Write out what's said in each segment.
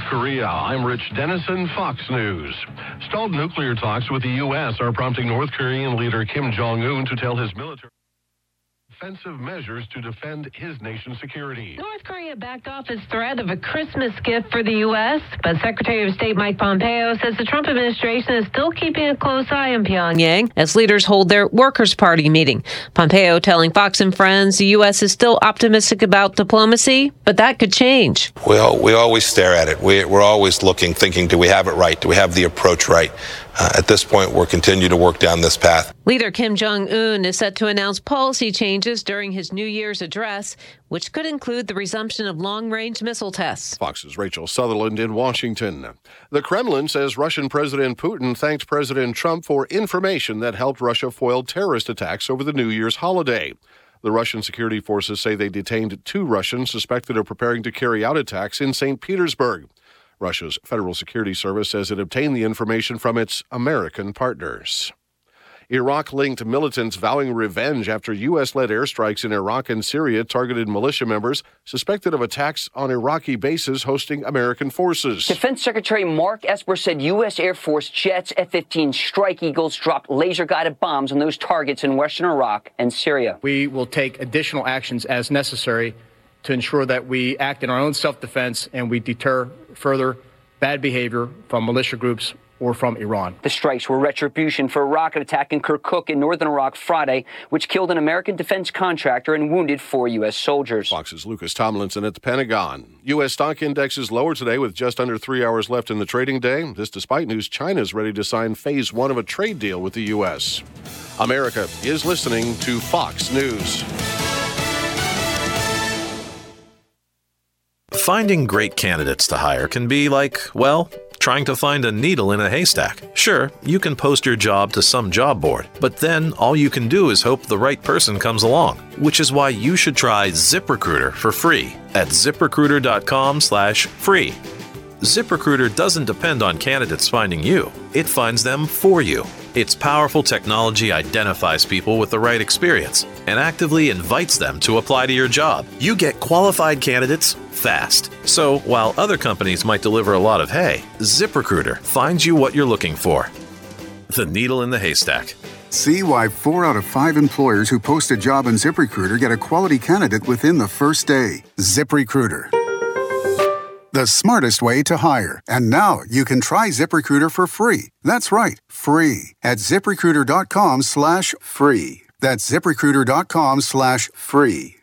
Korea. I'm Rich Dennison, Fox News. Stalled nuclear talks with the U.S. are prompting North Korean leader Kim Jong-un to tell his military offensive measures to defend his nation's security. North Korea backed off his threat of a Christmas gift for the U.S., but Secretary of State Mike Pompeo says the Trump administration is still keeping a close eye on Pyongyang as leaders hold their Workers' Party meeting. Pompeo telling Fox and Friends the U.S. is still optimistic about diplomacy, but that could change. Well, we always stare at it. We're always looking, thinking, do we have it right? Do we have the approach right? At this point, we'll continue to work down this path. Leader Kim Jong-un is set to announce policy changes during his New Year's address, which could include the resumption of long-range missile tests. Fox's Rachel Sutherland in Washington. The Kremlin says Russian President Putin thanked President Trump for information that helped Russia foil terrorist attacks over the New Year's holiday. The Russian security forces say they detained 2 Russians suspected of preparing to carry out attacks in St. Petersburg. Russia's Federal Security Service says it obtained the information from its American partners. Iraq-linked militants vowing revenge after U.S.-led airstrikes in Iraq and Syria targeted militia members suspected of attacks on Iraqi bases hosting American forces. Defense Secretary Mark Esper said U.S. Air Force jets, F-15 Strike Eagles, dropped laser-guided bombs on those targets in western Iraq and Syria. We will take additional actions as necessary to ensure that we act in our own self-defense and we deter further bad behavior from militia groups or from Iran. The strikes were retribution for a rocket attack in Kirkuk in northern Iraq Friday, which killed an American defense contractor and wounded 4 U.S. soldiers. Fox's Lucas Tomlinson at the Pentagon. U.S. stock index is lower today with just under 3 hours left in the trading day. This despite news China's ready to sign phase 1 of a trade deal with the U.S. America is listening to Fox News. Finding great candidates to hire can be like, well, trying to find a needle in a haystack. Sure, you can post your job to some job board, but then all you can do is hope the right person comes along, which is why you should try ZipRecruiter for free at ZipRecruiter.com/free. ZipRecruiter doesn't depend on candidates finding you. It finds them for you. Its powerful technology identifies people with the right experience and actively invites them to apply to your job. You get qualified candidates fast. So while other companies might deliver a lot of hay, ZipRecruiter finds you what you're looking for. The needle in the haystack. See why 4 out of 5 employers who post a job on ZipRecruiter get a quality candidate within the first day. ZipRecruiter, the smartest way to hire. And now you can try ZipRecruiter for free. That's right, free at ZipRecruiter.com/free. That's ZipRecruiter.com/free.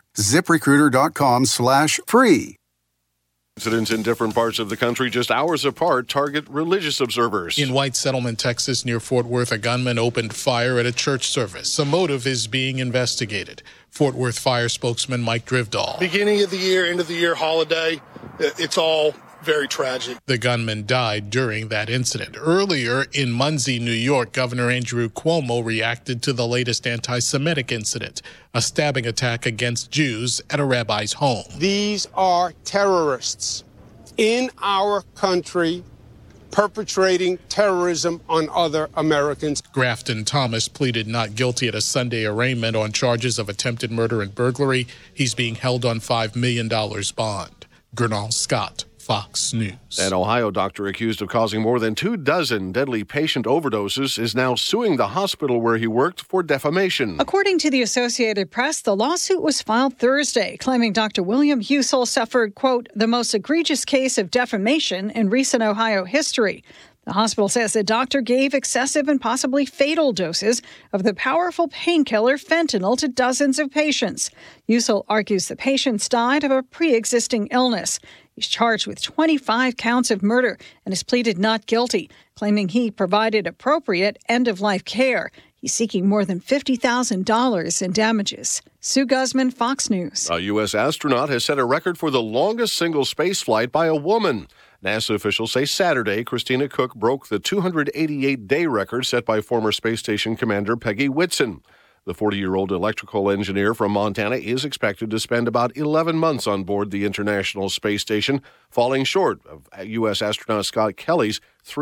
ZipRecruiter.com/free. Incidents in different parts of the country just hours apart target religious observers. In White Settlement, Texas, near Fort Worth, a gunman opened fire at a church service. The motive is being investigated. Fort Worth Fire spokesman Mike Drivdahl. Beginning of the year, end of the year holiday, it's all very tragic. The gunman died during that incident. Earlier in Muncie, New York, Governor Andrew Cuomo reacted to the latest anti-Semitic incident, a stabbing attack against Jews at a rabbi's home. These are terrorists in our country perpetrating terrorism on other Americans. Grafton Thomas pleaded not guilty at a Sunday arraignment on charges of attempted murder and burglary. He's being held on $5 million bond. Gernal Scott, Fox News. An Ohio doctor accused of causing more than 24 deadly patient overdoses is now suing the hospital where he worked for defamation. According to the Associated Press, the lawsuit was filed Thursday, claiming Dr. William Husel suffered, quote, the most egregious case of defamation in recent Ohio history. The hospital says the doctor gave excessive and possibly fatal doses of the powerful painkiller fentanyl to dozens of patients. Husel argues the patients died of a pre-existing illness. He's charged with 25 counts of murder and has pleaded not guilty, claiming he provided appropriate end-of-life care. He's seeking more than $50,000 in damages. Sue Guzman, Fox News. A U.S. astronaut has set a record for the longest single space flight by a woman. NASA officials say Saturday, Christina Koch broke the 288-day record set by former space station commander Peggy Whitson. The 40-year-old electrical engineer from Montana is expected to spend about 11 months on board the International Space Station, falling short of U.S. astronaut Scott Kelly's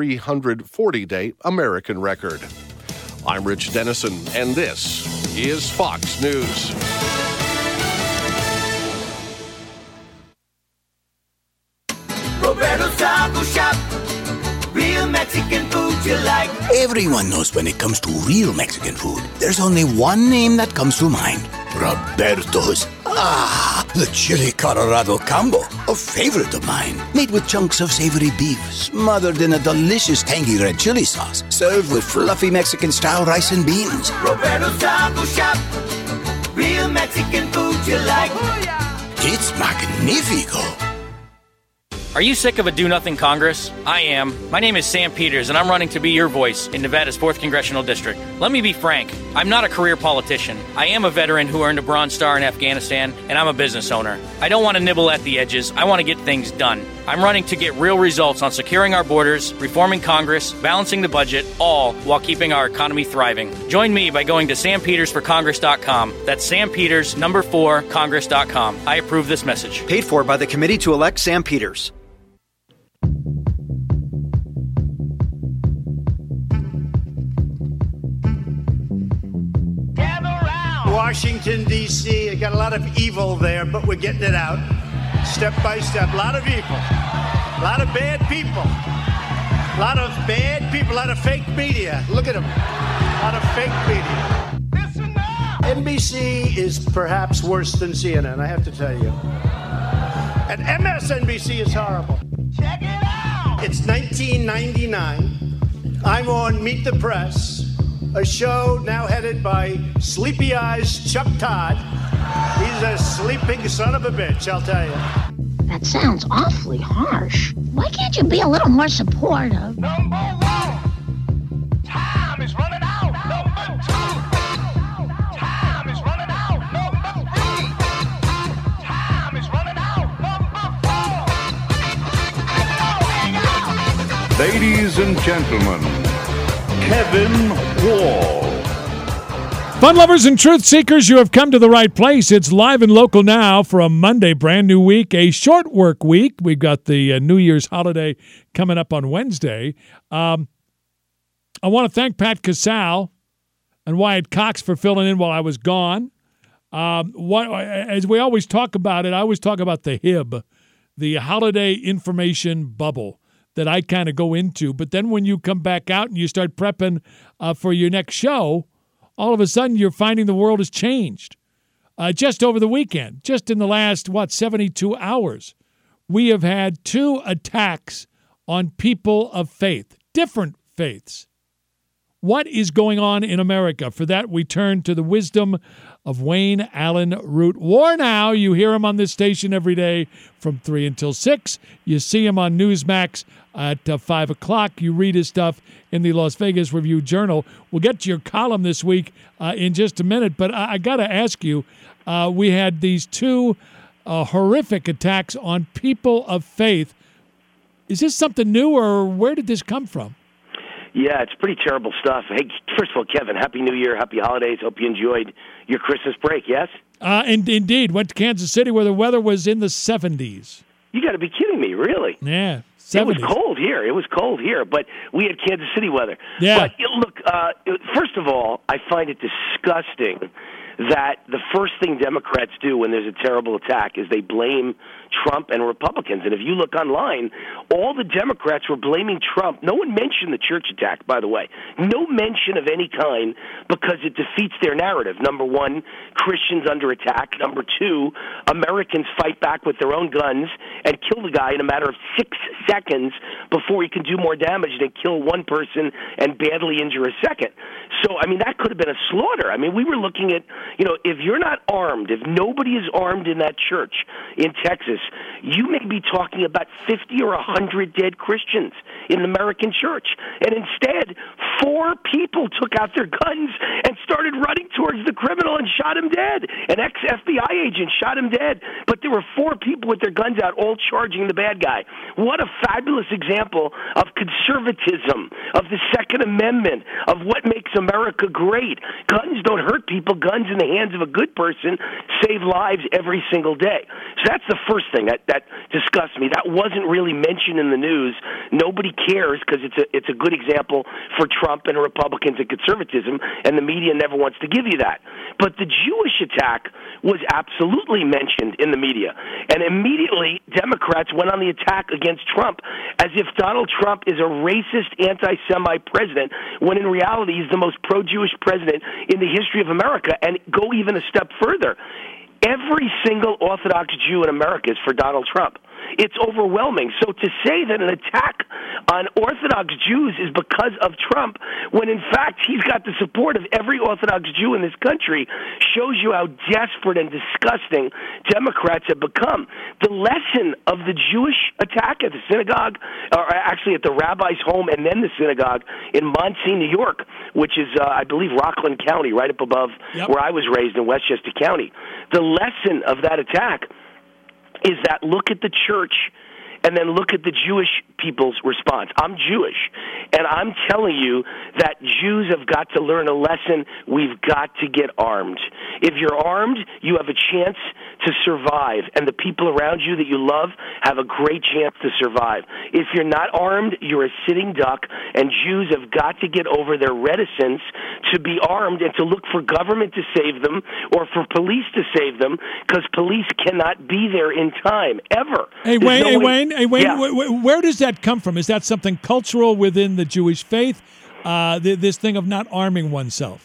340-day American record. I'm Rich Dennison, and this is Fox News. Roberto Taco Shop. Real Mexican food you like. Everyone knows when it comes to real Mexican food, there's only one name that comes to mind. Roberto's. Ah, the Chili Colorado Combo, a favorite of mine. Made with chunks of savory beef, smothered in a delicious tangy red chili sauce. Served with fluffy Mexican-style rice and beans. Roberto's Taco Shop. Real Mexican food you like. Oh, yeah. It's magnifico. Are you sick of a do-nothing Congress? I am. My name is Sam Peters, and I'm running to be your voice in Nevada's 4th Congressional District. Let me be frank. I'm not a career politician. I am a veteran who earned a Bronze Star in Afghanistan, and I'm a business owner. I don't want to nibble at the edges. I want to get things done. I'm running to get real results on securing our borders, reforming Congress, balancing the budget, all while keeping our economy thriving. Join me by going to sampetersforcongress.com. That's sampetersnumber4congress.com. I approve this message. Paid for by the Committee to Elect Sam Peters. Washington, D.C. I got a lot of evil there, but we're getting it out step by step. A lot of evil. A lot of bad people. A lot of bad people. A lot of fake media. Look at them. A lot of fake media. Listen now. NBC is perhaps worse than CNN, I have to tell you. And MSNBC is horrible. Check it out. It's 1999. I'm on Meet the Press, a show now headed by Sleepy Eyes Chuck Todd. He's a sleeping son of a bitch, I'll tell you. That sounds awfully harsh. Why can't you be a little more supportive? Number one, time is running out. Number two, time is running out. Number three, time is running out. Number 4. Ladies and gentlemen, Kevin Wall. Fun lovers and truth seekers, you have come to the right place. It's live and local now for a Monday, brand new week, a short work week. We've got the New Year's holiday coming up on Wednesday. I want to thank Pat Casale and Wyatt Cox for filling in while I was gone. As we always talk about it, I always talk about the HIB, the Holiday Information Bubble, that I kind of go into. But then when you come back out and you start prepping for your next show, all of a sudden you're finding the world has changed. Just over the weekend, just in the last, 72 hours, we have had 2 attacks on people of faith, different faiths. What is going on in America? For that, we turn to the wisdom of Wayne Allen Root. War Now, you hear him on this station every day from 3 until 6. You see him on Newsmax at 5 o'clock. You read his stuff in the Las Vegas Review-Journal. We'll get to your column this week in just a minute, but I got to ask you, we had these 2 horrific attacks on people of faith. Is this something new, or where did this come from? Yeah, it's pretty terrible stuff. Hey, first of all, Kevin, Happy New Year, Happy Holidays. Hope you enjoyed your Christmas break, yes? Indeed. Went to Kansas City where the weather was in the 70s. You got to be kidding me, really? Yeah, 70s. It was cold here. It was cold here, but we had Kansas City weather. Yeah. But look, first of all, I find it disgusting that the first thing Democrats do when there's a terrible attack is they blame Trump and Republicans. And if you look online, all the Democrats were blaming Trump. No one mentioned the church attack, by the way. No mention of any kind, because it defeats their narrative. Number one, Christians under attack. Number two, Americans fight back with their own guns and kill the guy in a matter of 6 seconds before he can do more damage than kill one person and badly injure a second. So, I mean, that could have been a slaughter. I mean, we were looking at, if you're not armed, if nobody is armed in that church in Texas, you may be talking about 50 or 100 dead Christians in the American church. And instead, 4 people took out their guns and started running towards the criminal and shot him dead. An ex-FBI agent shot him dead. But there were 4 people with their guns out, all charging the bad guy. What a fabulous example of conservatism, of the Second Amendment, of what makes America great. Guns don't hurt people. Guns in the hands of a good person save lives every single day. So that's the first thing that disgusts me. That wasn't really mentioned in the news. Nobody cares because it's a good example for Trump and Republicans and conservatism, and the media never wants to give you that. But the Jewish attack was absolutely mentioned in the media, and immediately Democrats went on the attack against Trump as if Donald Trump is a racist, anti-Semite president, when in reality he's the most pro-Jewish president in the history of America. And go even a step further. Every single Orthodox Jew in America is for Donald Trump. It's overwhelming. So to say that an attack on Orthodox Jews is because of Trump, when in fact he's got the support of every Orthodox Jew in this country, shows you how desperate and disgusting Democrats have become. The lesson of the Jewish attack at the synagogue, or actually at the rabbi's home and then the synagogue in Monsey, New York, which is, I believe, Rockland County, right up above where I was raised in Westchester County. The lesson of that attack is that look at the church and then look at the Jewish people's response. I'm Jewish, and I'm telling you that Jews have got to learn a lesson. We've got to get armed. If you're armed, you have a chance to survive, and the people around you that you love have a great chance to survive. If you're not armed, you're a sitting duck, and Jews have got to get over their reticence to be armed and to look for government to save them or for police to save them, because police cannot be there in time, ever. Hey, Wayne, where does that come from? Is that something cultural within the Jewish faith, this thing of not arming oneself?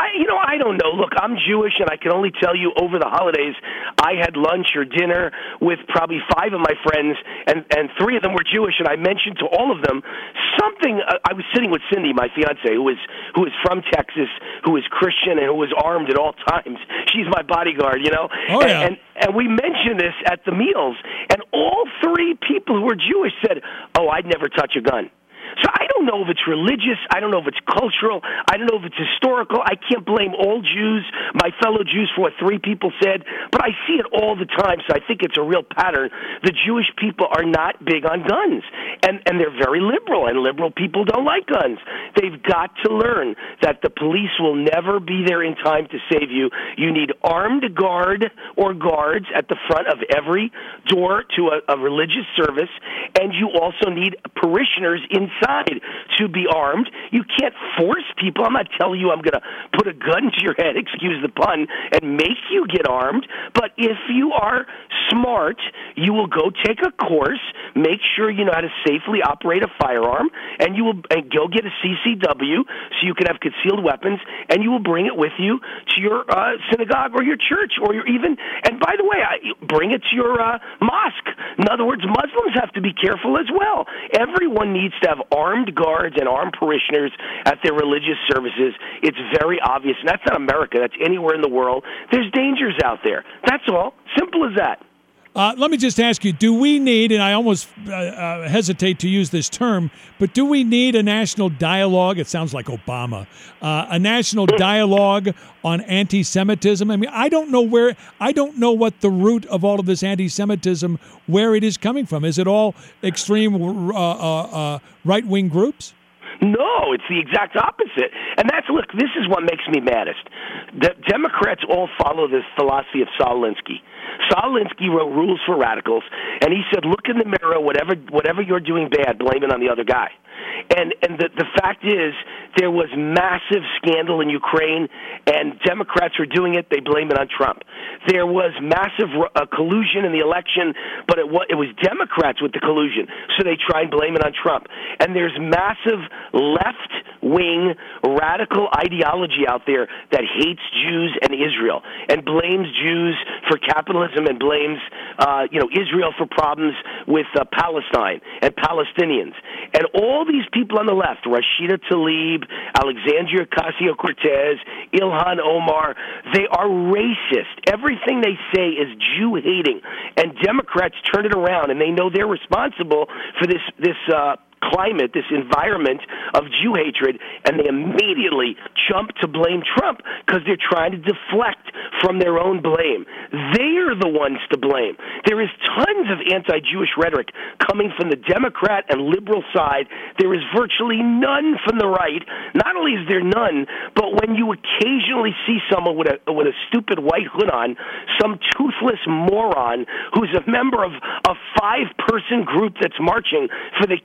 I don't know. Look, I'm Jewish, and I can only tell you over the holidays, I had lunch or dinner with probably 5 of my friends, and 3 of them were Jewish, and I mentioned to all of them something. I was sitting with Cindy, my fiance, who is from Texas, who is Christian, and who was armed at all times. She's my bodyguard, you know? Oh, yeah. And we mentioned this at the meals, and all 3 people who were Jewish said, oh, I'd never touch a gun. So I don't know if it's religious. I don't know if it's cultural. I don't know if it's historical. I can't blame all Jews, my fellow Jews, for what 3 people said, but I see it all the time, so I think it's a real pattern. The Jewish people are not big on guns, and they're very liberal, and liberal people don't like guns. They've got to learn that the police will never be there in time to save you. You need armed guard or guards at the front of every door to a religious service, and you also need parishioners inside to be armed. You can't force people. I'm not telling you I'm going to put a gun to your head, excuse the pun, and make you get armed. But if you are smart, you will go take a course, make sure you know how to safely operate a firearm, and you will go get a CCW so you can have concealed weapons, and you will bring it with you to your synagogue or your church, or your even, and by the way, bring it to your mosque. In other words, Muslims have to be careful as well. Everyone needs to have armed guards and armed parishioners at their religious services. It's very obvious, and that's not America. That's anywhere in the world. There's dangers out there. That's all. Simple as that. Let me just ask you, do we need, and I almost hesitate to use this term, but do we need a national dialogue? It sounds like Obama. A national dialogue on anti-Semitism? I mean, I don't know what the root of all of this anti-Semitism, where it is coming from. Is it all extreme right-wing groups? No, it's the exact opposite. And look, this is what makes me maddest. The Democrats all follow this philosophy of Saul Alinsky. Saul Alinsky wrote Rules for Radicals, and he said, look in the mirror, whatever you're doing bad, blame it on the other guy. And the fact is, there was massive scandal in Ukraine, and Democrats were doing it. They blame it on Trump. There was massive collusion in the election, but it was Democrats with the collusion, so they try and blame it on Trump. And there's massive left-wing radical ideology out there that hates Jews and Israel and blames Jews for capitalism and blames Israel for problems with Palestine and Palestinians. And all these people on the left, Rashida Tlaib, Alexandria Ocasio-Cortez, Ilhan Omar, they are racist. Everything they say is Jew-hating. And Democrats turn it around, and they know they're responsible for this climate, this environment of Jew hatred, and they immediately jump to blame Trump because they're trying to deflect from their own blame. They are the ones to blame. There is tons of anti-Jewish rhetoric coming from the Democrat and liberal side. There is virtually none from the right. Not only is there none, but when you occasionally see someone with a stupid white hood on, some toothless moron who's a member of a 5-person group that's marching for the KKK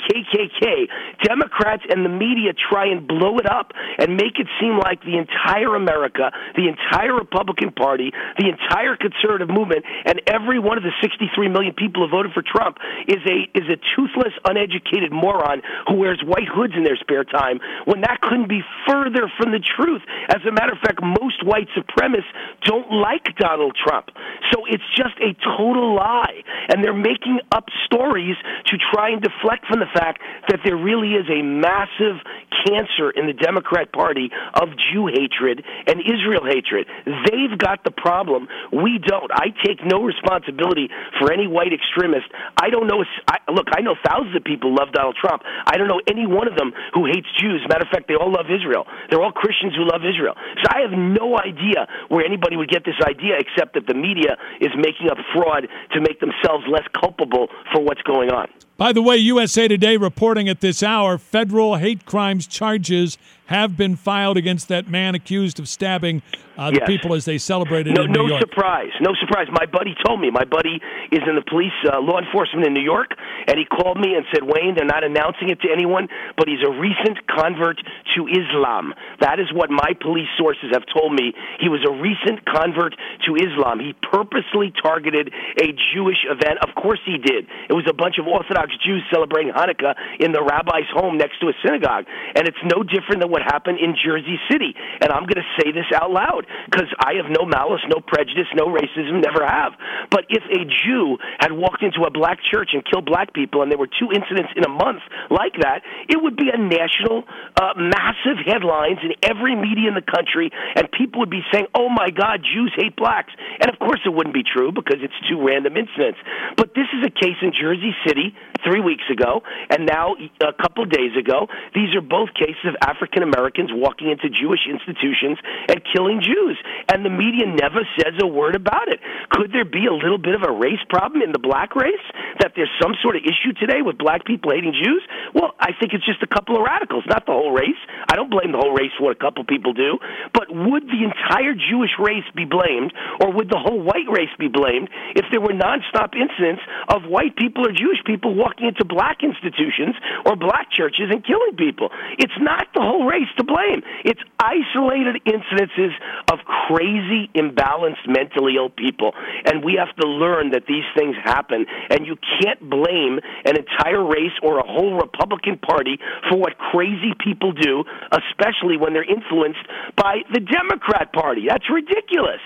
KKK, Democrats and the media try and blow it up and make it seem like the entire America, the entire Republican Party, the entire conservative movement, and every one of the 63 million people who voted for Trump is a toothless, uneducated moron who wears white hoods in their spare time, when that couldn't be further from the truth. As a matter of fact, most white supremacists don't like Donald Trump. So it's just a total lie. And they're making up stories to try and deflect from the fact that there really is a massive cancer in the Democrat Party of Jew hatred and Israel hatred. They've got the problem. We don't. I take no responsibility for any white extremist. I don't know. Look, I know thousands of people love Donald Trump. I don't know any one of them who hates Jews. Matter of fact, they all love Israel. They're all Christians who love Israel. So I have no idea where anybody would get this idea, except that the media is making up fraud to make themselves less culpable for what's going on. By the way, USA Today reporting at this hour, federal hate crimes charges have been filed against that man accused of stabbing the people as they celebrated in New York. No surprise. My buddy told me. My buddy is in the police, law enforcement in New York, and he called me and said, Wayne, they're not announcing it to anyone, but he's a recent convert to Islam. That is what my police sources have told me. He was a recent convert to Islam. He purposely targeted a Jewish event. Of course he did. It was a bunch of Orthodox Jews celebrating Hanukkah in the rabbi's home next to a synagogue. And it's no different than what happened in Jersey City. And I'm going to say this out loud because I have no malice, no prejudice, no racism, never have. But if a Jew had walked into a black church and killed black people, and there were 2 incidents in a month like that, it would be a national, massive headlines in every media in the country, and people would be saying, oh my God, Jews hate blacks. And of course it wouldn't be true because it's 2 random incidents. But this is a case in Jersey City 3 weeks ago, and now a couple days ago. These are both cases of African Americans walking into Jewish institutions and killing Jews, and the media never says a word about it. Could there be a little bit of a race problem in the black race, that there's some sort of issue today with black people hating Jews? Well, I think it's just a couple of radicals, not the whole race. I don't blame the whole race for what a couple people do, but would the entire Jewish race be blamed, or would the whole white race be blamed if there were nonstop incidents of white people or Jewish people walking into black institutions or black churches and killing people? It's not the whole race to blame. It's isolated incidences of crazy, imbalanced, mentally ill people. And we have to learn that these things happen. And you can't blame an entire race or a whole Republican Party for what crazy people do, especially when they're influenced by the Democrat Party. That's ridiculous.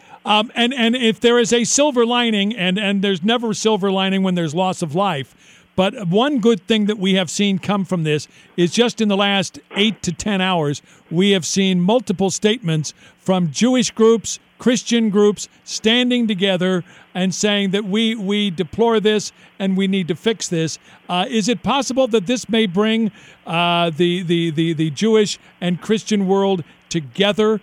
And if there is a silver lining, and there's never a silver lining when there's loss of life, but one good thing that we have seen come from this is just in the last 8 to 10 hours, we have seen multiple statements from Jewish groups, Christian groups standing together and saying that we deplore this and we need to fix this. Is it possible that this may bring the Jewish and Christian world together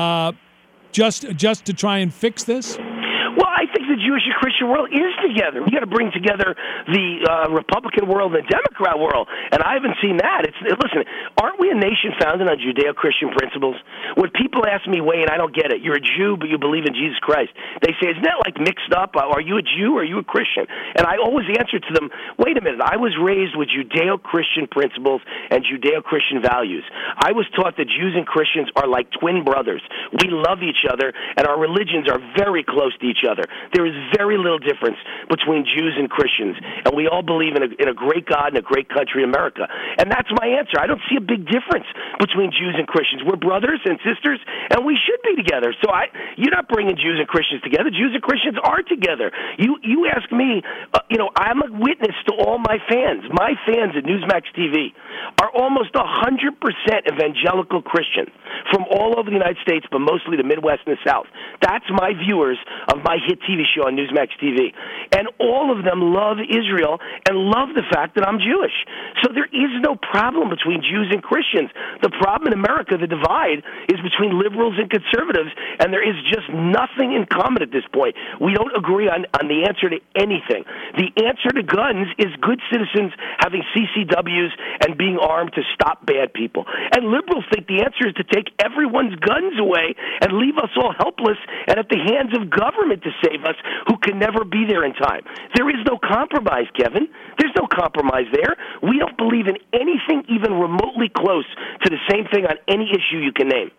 just to try and fix this? Well, I think the Jewish and Christian world is together. We got to bring together the Republican world and the Democrat world, and I haven't seen that. Listen, aren't we a nation founded on Judeo-Christian principles? When people ask me, Wayne, I don't get it. You're a Jew, but you believe in Jesus Christ. They say, isn't that like mixed up? Are you a Jew or are you a Christian? And I always answer to them, wait a minute. I was raised with Judeo-Christian principles and Judeo-Christian values. I was taught that Jews and Christians are like twin brothers. We love each other, and our religions are very close to each other. There is very little difference between Jews and Christians, and we all believe in a great God and a great country, America. And that's my answer. I don't see a big difference between Jews and Christians. We're brothers and sisters, and we should be together. So you're not bringing Jews and Christians together. Jews and Christians are together. You ask me, I'm a witness to all my fans. My fans at Newsmax TV are almost 100% evangelical Christian from all over the United States, but mostly the Midwest and the South. That's my viewers of my hit TV show on Newsmax TV. And all of them love Israel and love the fact that I'm Jewish. So there is no problem between Jews and Christians. The problem in America, the divide, is between liberals and conservatives, and there is just nothing in common at this point. We don't agree on the answer to anything. The answer to guns is good citizens having CCWs and being armed to stop bad people. And liberals think the answer is to take everyone's guns away and leave us all helpless and at the hands of government to save us who can never be there in time. There is no compromise, Kevin. There's no compromise there. We don't believe in anything even remotely close to the same thing on any issue you can name.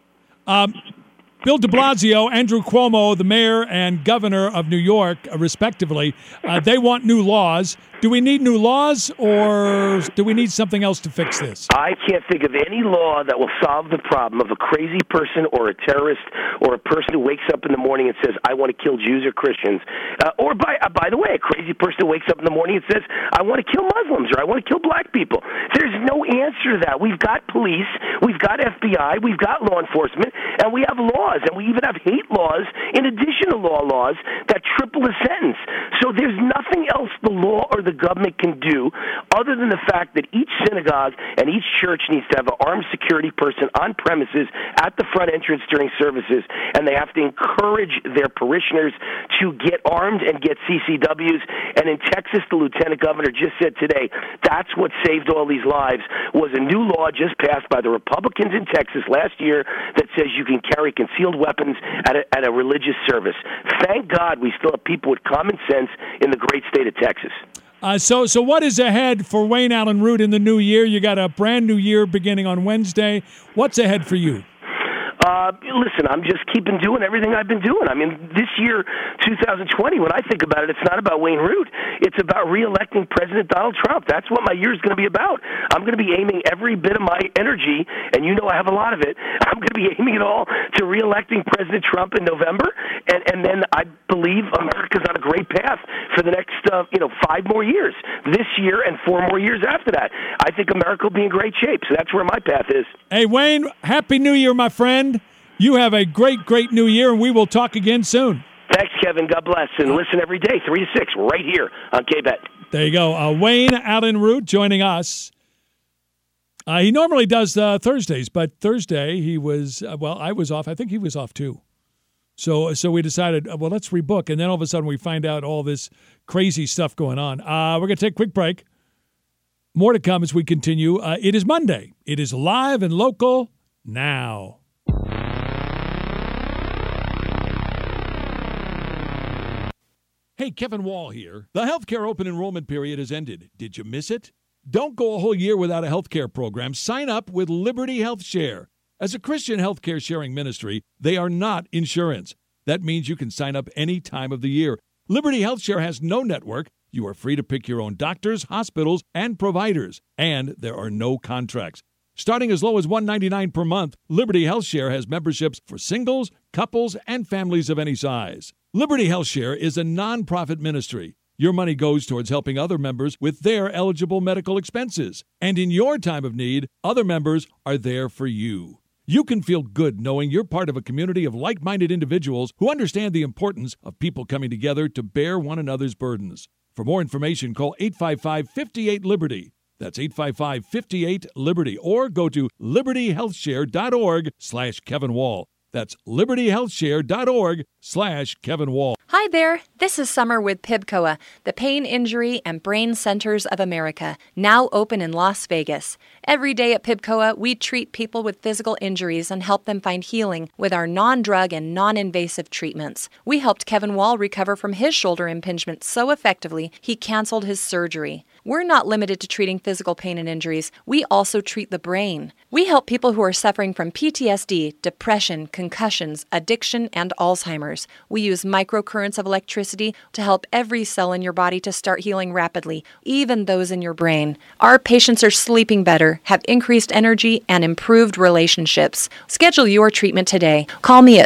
Bill de Blasio, Andrew Cuomo, the mayor and governor of New York, respectively, they want new laws. Do we need new laws, or do we need something else to fix this? I can't think of any law that will solve the problem of a crazy person or a terrorist or a person who wakes up in the morning and says, I want to kill Jews or Christians. Or, by the way, a crazy person who wakes up in the morning and says, I want to kill Muslims or I want to kill black people. There's no answer to that. We've got police, we've got FBI, we've got law enforcement, and we have laws, and we even have hate laws in addition to laws that triple the sentence. So there's nothing else the law or the government can do other than the fact that each synagogue and each church needs to have an armed security person on premises at the front entrance during services, and they have to encourage their parishioners to get armed and get CCWs. And in Texas, the lieutenant governor just said today, that's what saved all these lives, was a new law just passed by the Republicans in Texas last year that says you can carry concealed weapons at a religious service. Thank God we still have people with common sense in the great state of Texas. So what is ahead for Wayne Allyn Root in the new year? You got a brand new year beginning on Wednesday. What's ahead for you? Listen, I'm just keeping doing everything I've been doing. I mean, this year, 2020, when I think about it, it's not about Wayne Root. It's about re-electing President Donald Trump. That's what my year is going to be about. I'm going to be aiming every bit of my energy, and you know I have a lot of it. I'm going to be aiming it all to re-electing President Trump in November, and then I believe America's on a great path for the next, 5 more years. This year and 4 more years after that. I think America will be in great shape, so that's where my path is. Hey, Wayne, Happy New Year, my friend. You have a great, great new year, and we will talk again soon. Thanks, Kevin. God bless. And listen every day, 3 to 6, right here on KBET. There you go. Wayne Allyn Root joining us. He normally does Thursdays, but Thursday he was, I was off. I think he was off too. So we decided, let's rebook. And then all of a sudden we find out all this crazy stuff going on. We're going to take a quick break. More to come as we continue. It is Monday. It is live and local now. Hey, Kevin Wall here. The healthcare open enrollment period has ended. Did you miss it? Don't go a whole year without a healthcare program. Sign up with Liberty Health Share. As a Christian healthcare sharing ministry, they are not insurance. That means you can sign up any time of the year. Liberty Health Share has no network. You are free to pick your own doctors, hospitals, and providers. And there are no contracts. Starting as low as $1.99 per month, Liberty Health Share has memberships for singles, couples, and families of any size. Liberty Health Share is a nonprofit ministry. Your money goes towards helping other members with their eligible medical expenses. And in your time of need, other members are there for you. You can feel good knowing you're part of a community of like-minded individuals who understand the importance of people coming together to bear one another's burdens. For more information, call 855-58-LIBERTY. That's 855-58-LIBERTY. Or go to libertyhealthshare.org/Kevin Wall. That's libertyhealthshare.org/Kevin Wall. Hi there, this is Summer with PIBCOA, the Pain, Injury, and Brain Centers of America, now open in Las Vegas. Every day at PIBCOA, we treat people with physical injuries and help them find healing with our non-drug and non-invasive treatments. We helped Kevin Wall recover from his shoulder impingement so effectively, he canceled his surgery. We're not limited to treating physical pain and injuries. We also treat the brain. We help people who are suffering from PTSD, depression, concussions, addiction, and Alzheimer's. We use microcurrents of electricity to help every cell in your body to start healing rapidly, even those in your brain. Our patients are sleeping better, have increased energy, and improved relationships. Schedule your treatment today. Call me at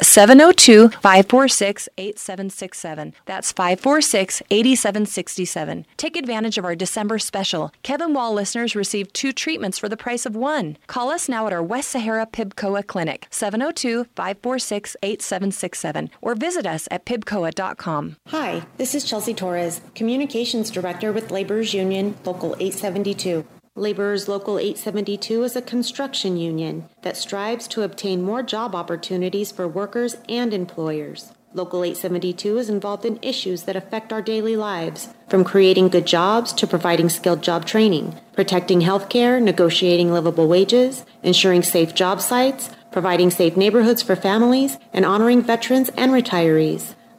702-546-8767. That's 546-8767. Take advantage of our December special. Kevin Wall listeners receive 2 treatments for the price of 1. Call us now at our West Sahara PIBCOA clinic, 702-546-8767, or visit us at pibcoa.com. Hi, this is Chelsea Torres, Communications Director with Laborers Union Local 872. Laborers Local 872 is a construction union that strives to obtain more job opportunities for workers and employers. Local 872 is involved in issues that affect our daily lives, from creating good jobs to providing skilled job training, protecting health care, negotiating livable wages, ensuring safe job sites, providing safe neighborhoods for families, and honoring veterans and retirees.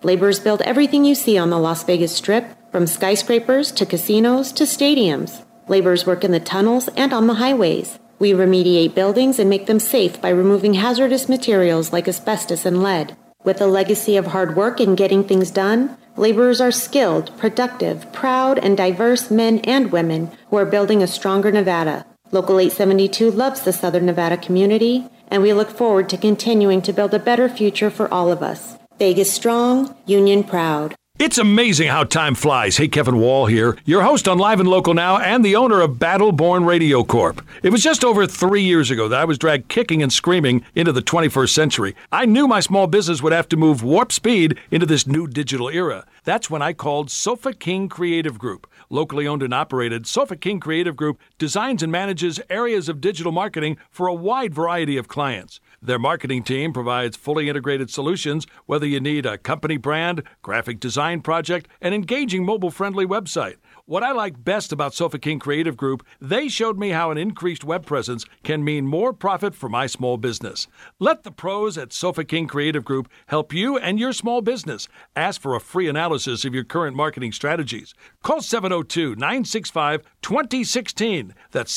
Laborers build everything you see on the Las Vegas Strip, from skyscrapers to casinos to stadiums. Laborers work in the tunnels and on the highways. We remediate buildings and make them safe by removing hazardous materials like asbestos and lead. With a legacy of hard work in getting things done, laborers are skilled, productive, proud, and diverse men and women who are building a stronger Nevada. Local 872 loves the Southern Nevada community, and we look forward to continuing to build a better future for all of us. Vegas strong, union proud. It's amazing how time flies. Hey, Kevin Wall here, your host on Live and Local Now and the owner of Battleborn Radio Corp. It was just over 3 years ago that I was dragged kicking and screaming into the 21st century. I knew my small business would have to move warp speed into this new digital era. That's when I called Sofa King Creative Group. Locally owned and operated, Sofa King Creative Group designs and manages areas of digital marketing for a wide variety of clients. Their marketing team provides fully integrated solutions, whether you need a company brand, graphic design project, an engaging mobile-friendly website. What I like best about Sofa King Creative Group, they showed me how an increased web presence can mean more profit for my small business. Let the pros at Sofa King Creative Group help you and your small business. Ask for a free analysis of your current marketing strategies. Call 702-965-2016. That's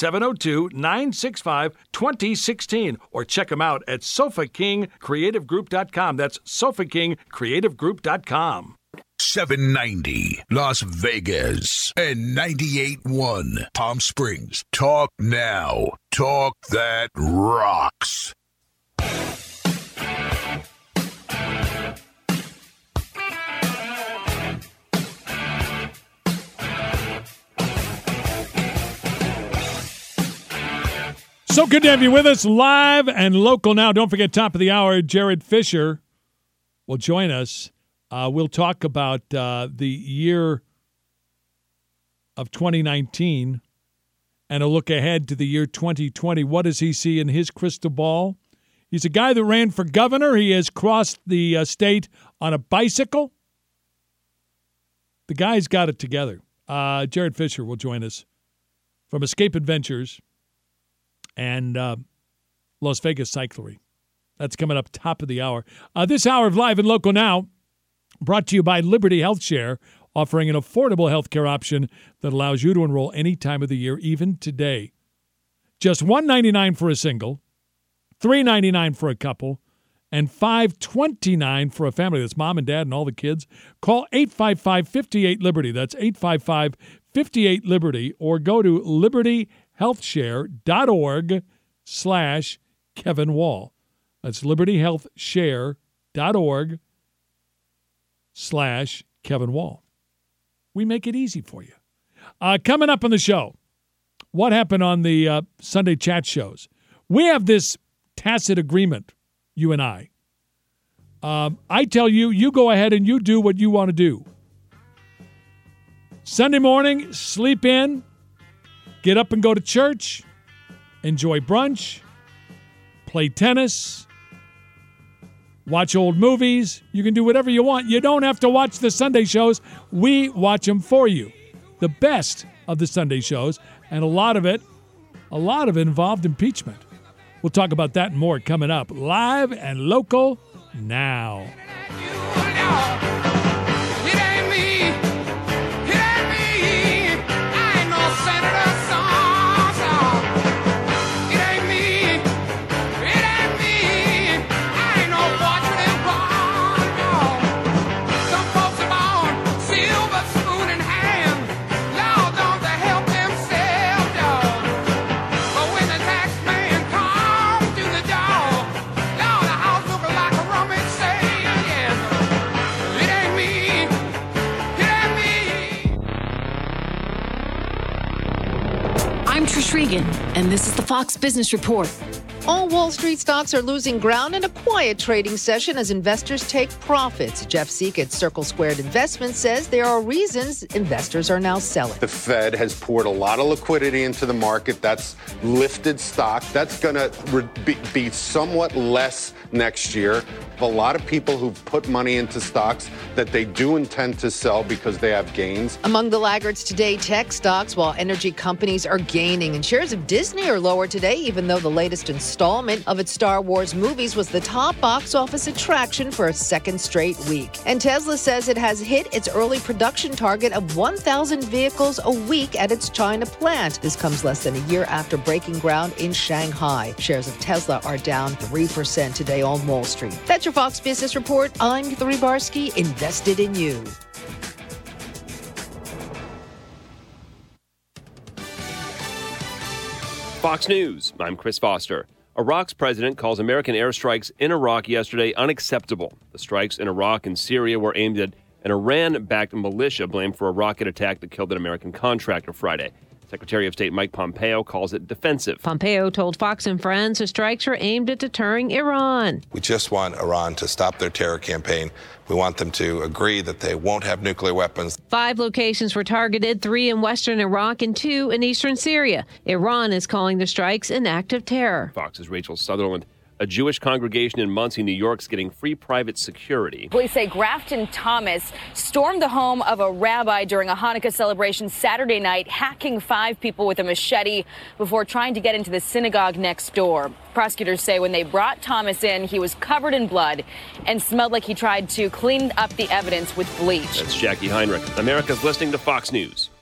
702-965-2016. Or check them out at SofaKingCreativeGroup.com. That's SofaKingCreativeGroup.com. 790 Las Vegas and 98.1 Palm Springs. Talk now. Talk that rocks. So good to have you with us live and local now. Don't forget, top of the hour, Jared Fisher will join us. We'll talk about the year of 2019 and a look ahead to the year 2020. What does he see in his crystal ball? He's a guy that ran for governor. He has crossed the state on a bicycle. The guy's got it together. Jared Fisher will join us from Escape Adventures and Las Vegas Cyclery. That's coming up top of the hour. This hour of Live and Local Now brought to you by Liberty Health Share, offering an affordable health care option that allows you to enroll any time of the year, even today. Just $199 for a single, $399 for a couple, and $529 for a family. That's mom and dad and all the kids. Call 855-58-LIBERTY. That's 855-58-LIBERTY. Or go to libertyhealthshare.org/Kevin Wall. That's libertyhealthshare.org/Kevin Wall. We make it easy for you. Coming up on the show, what happened on the Sunday chat shows? We have this tacit agreement, you and I. I tell you, you go ahead and you do what you want to do. Sunday morning, sleep in, get up and go to church, enjoy brunch, play tennis, watch old movies. You can do whatever you want. You don't have to watch the Sunday shows. We watch them for you. The best of the Sunday shows, and a lot of it involved impeachment. We'll talk about that and more coming up. Live and local now. Regan, and this is the Fox Business Report. All Wall Street stocks are losing ground in a quiet trading session as investors take profits. Jeff Seek at Circle Squared Investments says there are reasons investors are now selling. The Fed has poured a lot of liquidity into the market. That's lifted stock. That's going to be somewhat less next year. A lot of people who've put money into stocks that they do intend to sell because they have gains. Among the laggards today, tech stocks, while energy companies are gaining. And shares of Disney are lower today, even though the latest installment installment of its Star Wars movies was the top box office attraction for a second straight week. And Tesla says it has hit its early production target of 1,000 vehicles a week at its China plant. This comes less than a year after breaking ground in Shanghai. Shares of Tesla are down 3% today on Wall Street. That's your Fox Business Report. I'm Heather Rebarsky, invested in you. Fox News, I'm Chris Foster. Iraq's president calls American airstrikes in Iraq yesterday unacceptable. The strikes in Iraq and Syria were aimed at an Iran-backed militia blamed for a rocket attack that killed an American contractor Friday. Secretary of State Mike Pompeo calls it defensive. Pompeo told Fox and Friends the strikes are aimed at deterring Iran. We just want Iran to stop their terror campaign. We want them to agree that they won't have nuclear weapons. 5 locations were targeted, 3 in western Iraq and 2 in eastern Syria. Iran is calling the strikes an act of terror. Fox's Rachel Sutherland. A Jewish congregation in Muncie, New York is getting free private security. Police say Grafton Thomas stormed the home of a rabbi during a Hanukkah celebration Saturday night, hacking 5 people with a machete before trying to get into the synagogue next door. Prosecutors say when they brought Thomas in, he was covered in blood and smelled like he tried to clean up the evidence with bleach. That's Jackie Heinrich. America's listening to Fox News.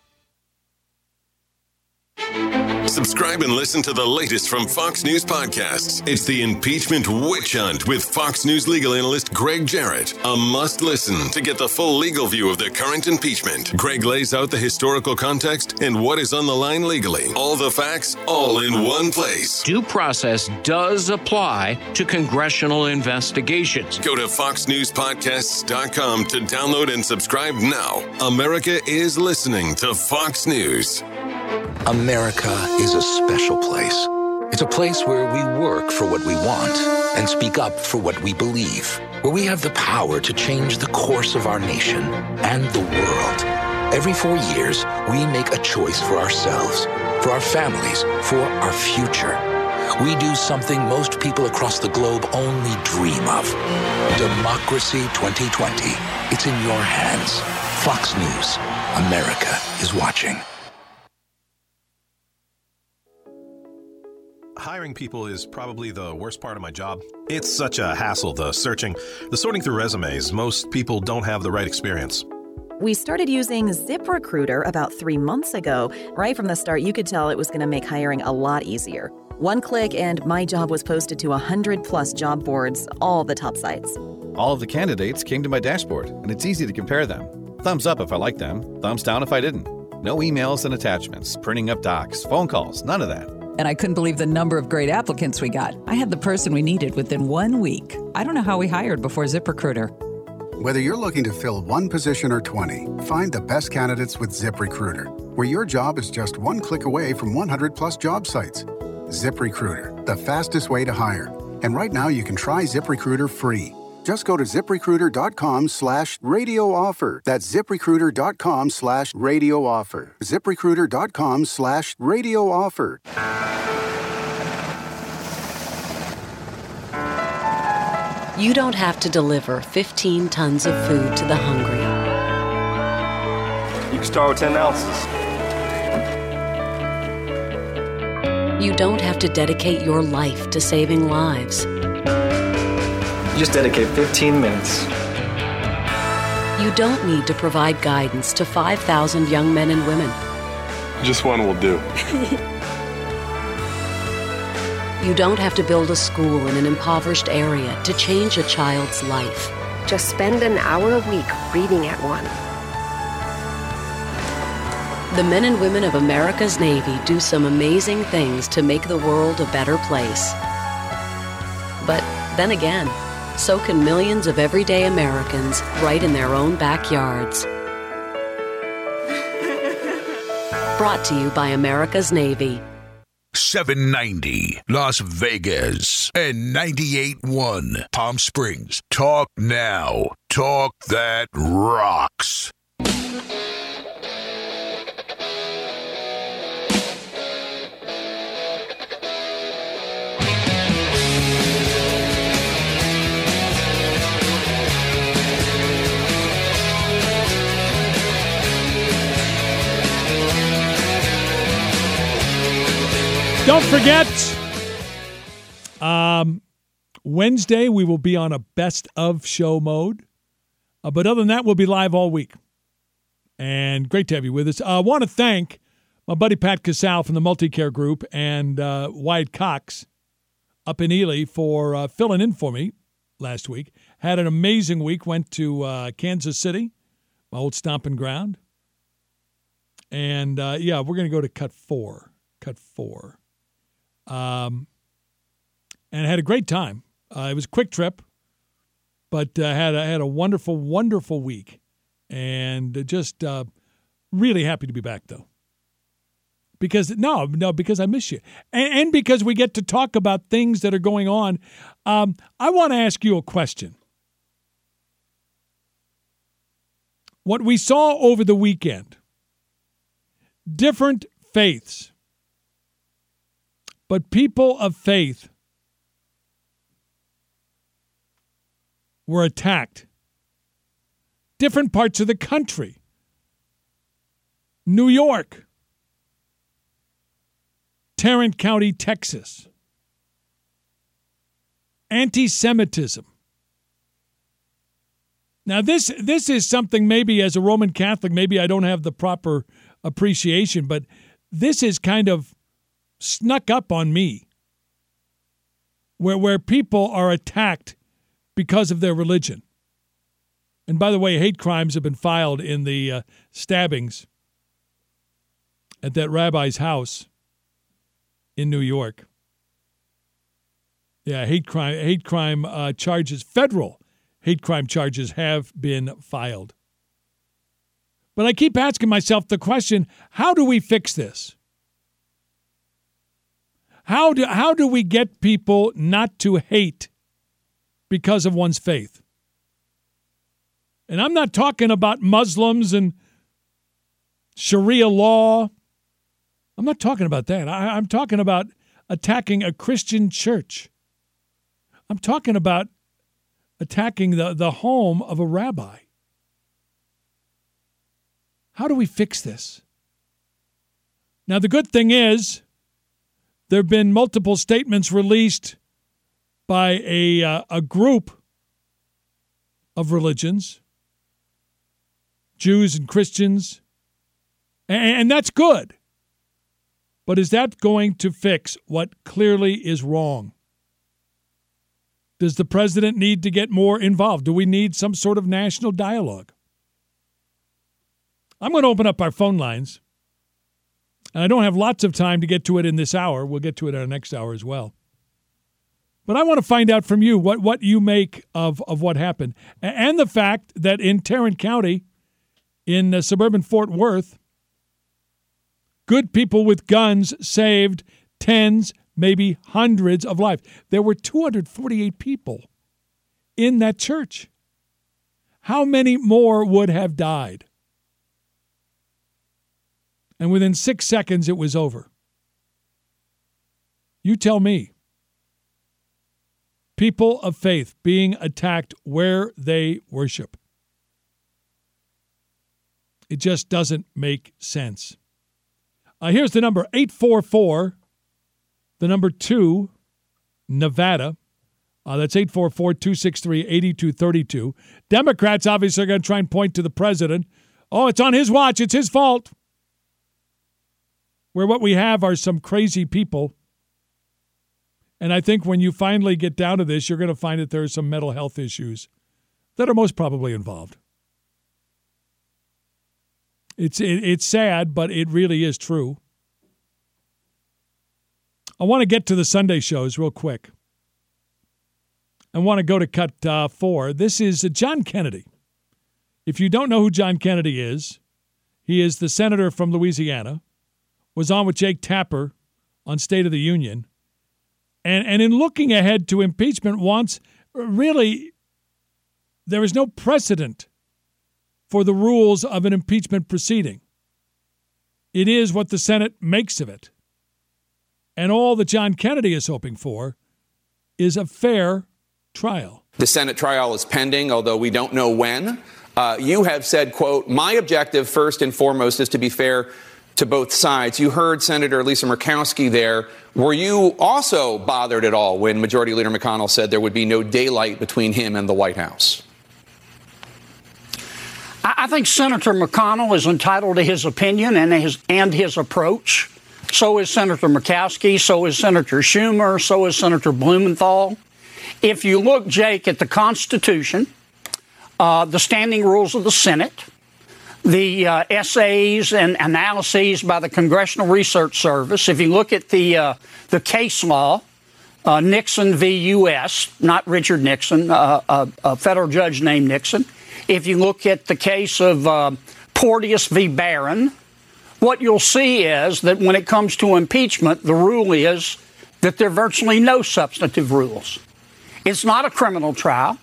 Subscribe and listen to the latest from Fox News Podcasts. It's the Impeachment Witch Hunt with Fox News legal analyst Greg Jarrett. A must listen to get the full legal view of the current impeachment. Greg lays out the historical context and what is on the line legally. All the facts, all in one place. Due process does apply to congressional investigations. Go to foxnewspodcasts.com to download and subscribe now. America is listening to Fox News. America is a special place. It's a place where we work for what we want and speak up for what we believe, where we have the power to change the course of our nation and the world. Every 4 years, we make a choice for ourselves, for our families, for our future. We do something most people across the globe only dream of. Democracy 2020. It's in your hands. Fox News. America is watching. Hiring people is probably the worst part of my job. It's such a hassle, the searching, the sorting through resumes. Most people don't have the right experience. We started using ZipRecruiter about 3 months ago. Right from the start, you could tell it was going to make hiring a lot easier. One click and my job was posted to 100+ job boards, all the top sites. All of the candidates came to my dashboard, and it's easy to compare them. Thumbs up if I liked them, thumbs down if I didn't. No emails and attachments, printing up docs, phone calls, none of that. And I couldn't believe the number of great applicants we got. I had the person we needed within 1 week. I don't know how we hired before ZipRecruiter. Whether you're looking to fill one position or 20, find the best candidates with ZipRecruiter, where your job is just 1 click away from 100+ job sites. ZipRecruiter, the fastest way to hire. And right now you can try ZipRecruiter free. Just go to ZipRecruiter.com/radio offer. That's ZipRecruiter.com/radio offer. ZipRecruiter.com/radio offer. You don't have to deliver 15 tons of food to the hungry. You can start with 10 ounces. You don't have to dedicate your life to saving lives. Just dedicate 15 minutes. You don't need to provide guidance to 5,000 young men and women. Just one will do. You don't have to build a school in an impoverished area to change a child's life. Just spend an hour a week reading at one. The men and women of America's Navy do some amazing things to make the world a better place. But then again, so can millions of everyday Americans right in their own backyards. Brought to you by America's Navy. 790 Las Vegas and 98.1 Palm Springs. Talk now. Talk that rocks. Don't forget, Wednesday, we will be on a best of show mode. But other than that, we'll be live all week. And great to have you with us. I want to thank my buddy Pat Casal from the Multicare Group and Wyatt Cox up in Ely for filling in for me last week. Had an amazing week. Went to Kansas City, my old stomping ground. And, we're going to go to Cut 4. And had a great time. It was a quick trip, but had a wonderful, wonderful week. And just really happy to be back, though. Because I miss you. And because we get to talk about things that are going on. I want to ask you a question. What we saw over the weekend, different faiths, but people of faith were attacked. Different parts of the country. New York. Tarrant County, Texas. Anti-Semitism. Now, this is something maybe as a Roman Catholic, maybe I don't have the proper appreciation, but this is kind of snuck up on me. Where people are attacked because of their religion. And by the way, hate crimes have been filed in the stabbings at that rabbi's house in New York. Yeah, hate crime charges, federal hate crime charges have been filed. But I keep asking myself the question, how do we fix this? How do we get people not to hate because of one's faith? And I'm not talking about Muslims and Sharia law. I'm not talking about that. I'm talking about attacking a Christian church. I'm talking about attacking the home of a rabbi. How do we fix this? Now, the good thing is there have been multiple statements released by a group of religions, Jews and Christians, and that's good. But is that going to fix what clearly is wrong? Does the president need to get more involved? Do we need some sort of national dialogue? I'm going to open up our phone lines. And I don't have lots of time to get to it in this hour. We'll get to it in our next hour as well. But I want to find out from you what you make of what happened. And the fact that in Tarrant County, in suburban Fort Worth, good people with guns saved tens, maybe hundreds of lives. There were 248 people in that church. How many more would have died? And within 6 seconds, it was over. You tell me. People of faith being attacked where they worship. It just doesn't make sense. Here's the number, 844, the number 2, Nevada. That's 844-263-8232. Democrats obviously are going to try and point to the president. Oh, it's on his watch. It's his fault. Where what we have are some crazy people. And I think when you finally get down to this, you're going to find that there are some mental health issues that are most probably involved. It's sad, but it really is true. I want to get to the Sunday shows real quick. I want to go to cut 4. This is John Kennedy. If you don't know who John Kennedy is, he is the senator from Louisiana, was on with Jake Tapper on State of the Union, and in looking ahead to impeachment wants, really, there is no precedent for the rules of an impeachment proceeding. It is what the Senate makes of it. And all that John Kennedy is hoping for is a fair trial. The Senate trial is pending, although we don't know when. You have said, quote, my objective first and foremost is to be fair to both sides. You heard Senator Lisa Murkowski there. Were you also bothered at all when Majority Leader McConnell said there would be no daylight between him and the White House? I think Senator McConnell is entitled to his opinion and his approach. So is Senator Murkowski. So is Senator Schumer. So is Senator Blumenthal. If you look, Jake, at the Constitution, the standing rules of the Senate, the essays and analyses by the Congressional Research Service, if you look at the case law, Nixon v. U.S., not Richard Nixon, a federal judge named Nixon. If you look at the case of Porteous v. Barron, what you'll see is that when it comes to impeachment, the rule is that there are virtually no substantive rules. It's not a criminal trial.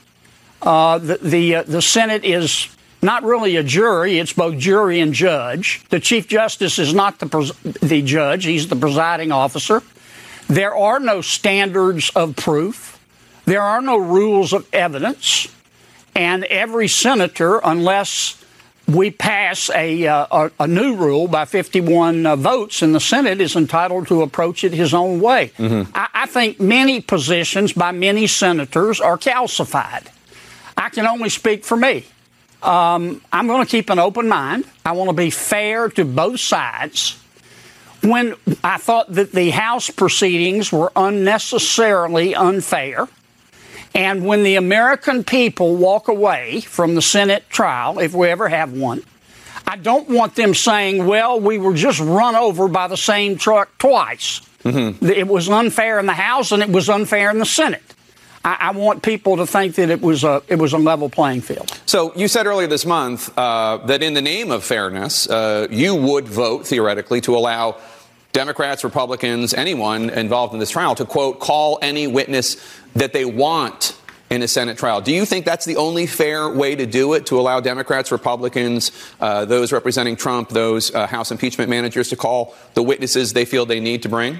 The Senate is not really a jury. It's both jury and judge. The Chief Justice is not the judge. He's the presiding officer. There are no standards of proof. There are no rules of evidence. And every senator, unless we pass a new rule by 51 votes in the Senate, is entitled to approach it his own way. Mm-hmm. I think many positions by many senators are calcified. I can only speak for me. I'm going to keep an open mind. I want to be fair to both sides. When I thought that the House proceedings were unnecessarily unfair, and when the American people walk away from the Senate trial, if we ever have one, I don't want them saying, well, we were just run over by the same truck twice. Mm-hmm. It was unfair in the House and it was unfair in the Senate. I want people to think that it was a level playing field. So you said earlier this month that in the name of fairness, you would vote, theoretically, to allow Democrats, Republicans, anyone involved in this trial to, quote, call any witness that they want in a Senate trial. Do you think that's the only fair way to do it, to allow Democrats, Republicans, those representing Trump, those House impeachment managers to call the witnesses they feel they need to bring?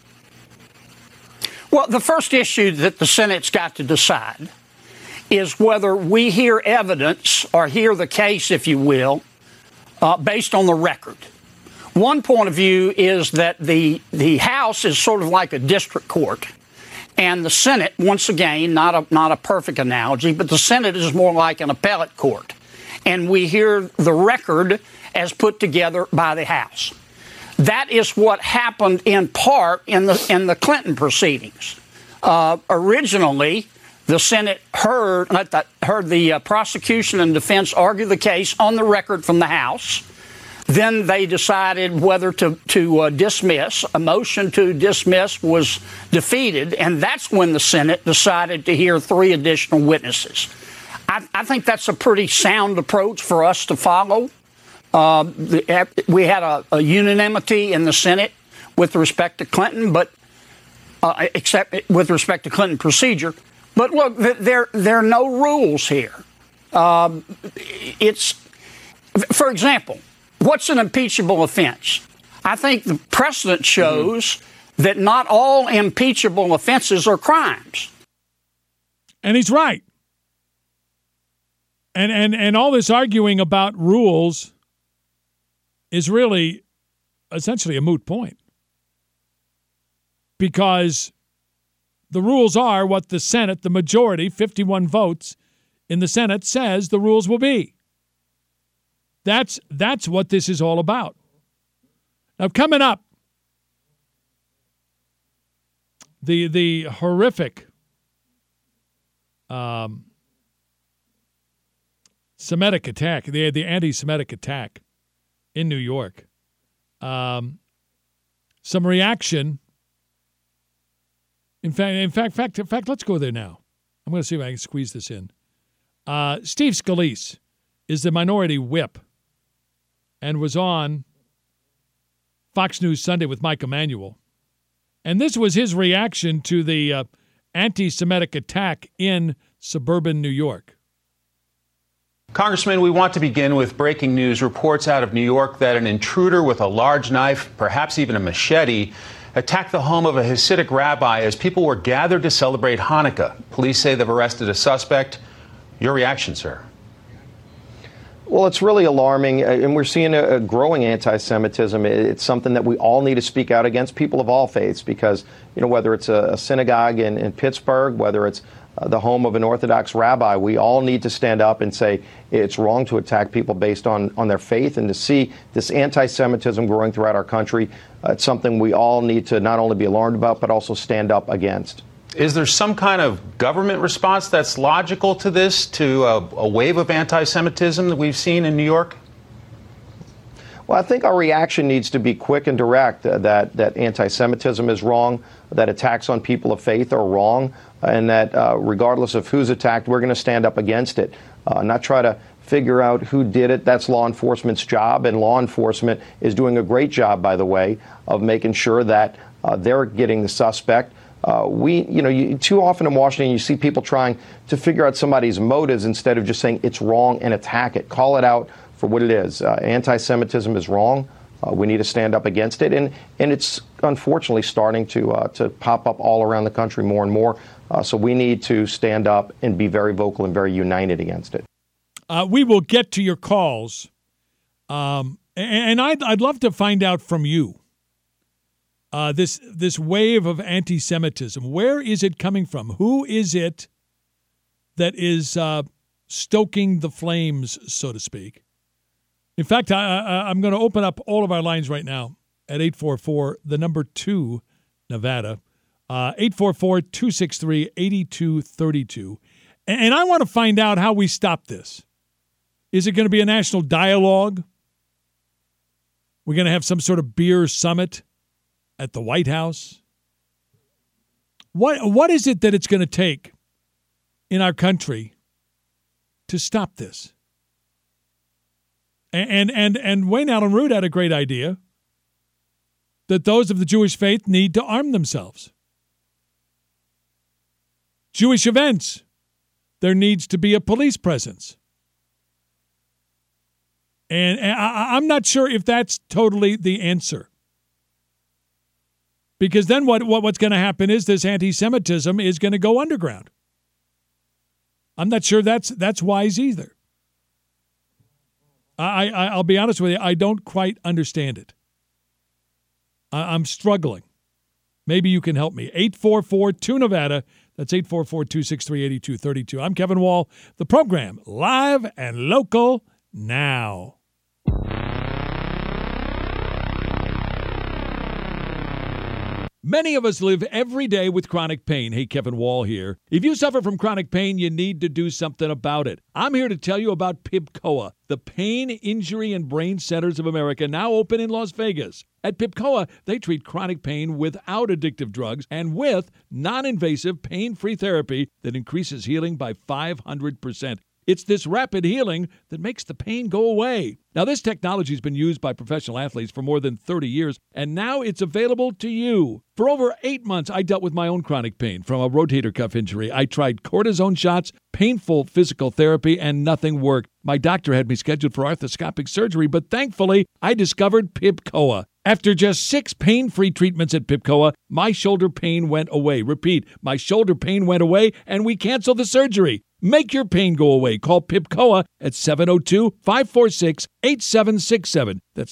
Well, the first issue that the Senate's got to decide is whether we hear evidence or hear the case, if you will, based on the record. One point of view is that the House is sort of like a district court, and the Senate, once again, not a perfect analogy, but the Senate is more like an appellate court, and we hear the record as put together by the House. That is what happened in part in the Clinton proceedings. Originally, the Senate heard the prosecution and defense argue the case on the record from the House. Then they decided whether to dismiss. A motion to dismiss was defeated, and that's when the Senate decided to hear 3 additional witnesses. I think that's a pretty sound approach for us to follow. We had a unanimity in the Senate with respect to Clinton, but except with respect to Clinton procedure. But look, there are no rules here. It's, for example, what's an impeachable offense? I think the precedent shows that not all impeachable offenses are crimes. And he's right. And all this arguing about rules is really essentially a moot point, because the rules are what the Senate, the majority, 51 votes in the Senate, says the rules will be. That's what this is all about. Now, coming up, the horrific Semitic attack, the anti-Semitic attack in New York. Some reaction. In fact, let's go there now. I'm going to see if I can squeeze this in. Steve Scalise is the minority whip and was on Fox News Sunday with Mike Emanuel. And this was his reaction to the anti-Semitic attack in suburban New York. Congressman, we want to begin with breaking news. Reports out of New York that an intruder with a large knife, perhaps even a machete, attacked the home of a Hasidic rabbi as people were gathered to celebrate Hanukkah. Police say they've arrested a suspect. Your reaction, sir? Well, it's really alarming, and we're seeing a growing anti-Semitism. It's something that we all need to speak out against, people of all faiths, because, whether it's a synagogue in Pittsburgh, whether it's the home of an Orthodox rabbi, we all need to stand up and say it's wrong to attack people based on their faith, and to see this anti-Semitism growing throughout our country. It's something we all need to not only be alarmed about, but also stand up against. Is there some kind of government response that's logical to this, to a wave of anti-Semitism that we've seen in New York? Well, I think our reaction needs to be quick and direct, that anti-Semitism is wrong, that attacks on people of faith are wrong, and that regardless of who's attacked, we're going to stand up against it, not try to figure out who did it. That's law enforcement's job, and law enforcement is doing a great job, by the way, of making sure that they're getting the suspect. Too often in Washington, you see people trying to figure out somebody's motives instead of just saying it's wrong and attack it. Call it out for what it is. Anti-Semitism is wrong. We need to stand up against it, and it's unfortunately starting to pop up all around the country more and more. So we need to stand up and be very vocal and very united against it. We will get to your calls, and I'd love to find out from you. This wave of anti-Semitism, where is it coming from? Who is it that is stoking the flames, so to speak? In fact, I'm going to open up all of our lines right now at 844, the number 2, Nevada, 844-263-8232. And I want to find out how we stop this. Is it going to be a national dialogue? We're going to have some sort of beer summit at the White House? What is it that it's going to take in our country to stop this? And Wayne Allen Root had a great idea that those of the Jewish faith need to arm themselves. Jewish events, there needs to be a police presence. And I'm not sure if that's totally the answer. Because then what's going to happen is this anti-Semitism is going to go underground. I'm not sure that's wise either. I'll be honest with you, I don't quite understand it. I'm struggling. Maybe you can help me. 844-2-NEVADA. That's 844-263-8232. I'm Kevin Wall. The program, live and local now. Many of us live every day with chronic pain. Hey, Kevin Wall here. If you suffer from chronic pain, you need to do something about it. I'm here to tell you about PIBCOA, the Pain, Injury, and Brain Centers of America, now open in Las Vegas. At PIBCOA, they treat chronic pain without addictive drugs and with non-invasive pain-free therapy that increases healing by 500%. It's this rapid healing that makes the pain go away. Now, this technology has been used by professional athletes for more than 30 years, and now it's available to you. For over 8 months, I dealt with my own chronic pain from a rotator cuff injury. I tried cortisone shots, painful physical therapy, and nothing worked. My doctor had me scheduled for arthroscopic surgery, but thankfully, I discovered PIBCOA. After just 6 pain-free treatments at PIBCOA, my shoulder pain went away. Repeat, my shoulder pain went away, and we canceled the surgery. Make your pain go away. Call PIBCOA at 702-546-8767. That's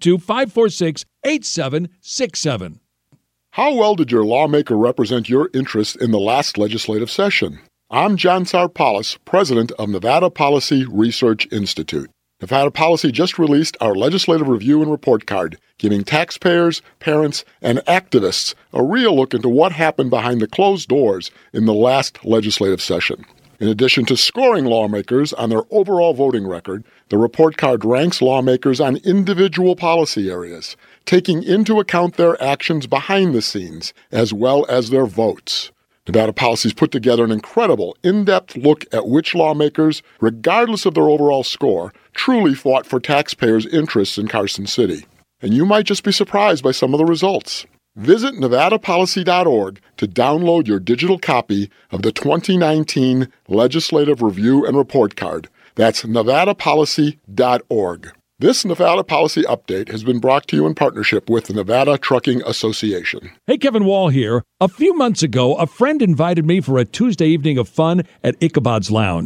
702-546-8767. How well did your lawmaker represent your interests in the last legislative session? I'm John Sarpalis, president of Nevada Policy Research Institute. Nevada Policy just released our legislative review and report card, giving taxpayers, parents, and activists a real look into what happened behind the closed doors in the last legislative session. In addition to scoring lawmakers on their overall voting record, the report card ranks lawmakers on individual policy areas, taking into account their actions behind the scenes, as well as their votes. Nevada Policy's put together an incredible, in-depth look at which lawmakers, regardless of their overall score, truly fought for taxpayers' interests in Carson City. And you might just be surprised by some of the results. Visit NevadaPolicy.org to download your digital copy of the 2019 Legislative Review and Report Card. That's NevadaPolicy.org. This Nevada Policy Update has been brought to you in partnership with the Nevada Trucking Association. Hey, Kevin Wall here. A few months ago, a friend invited me for a Tuesday evening of fun at Ichabod's Lounge.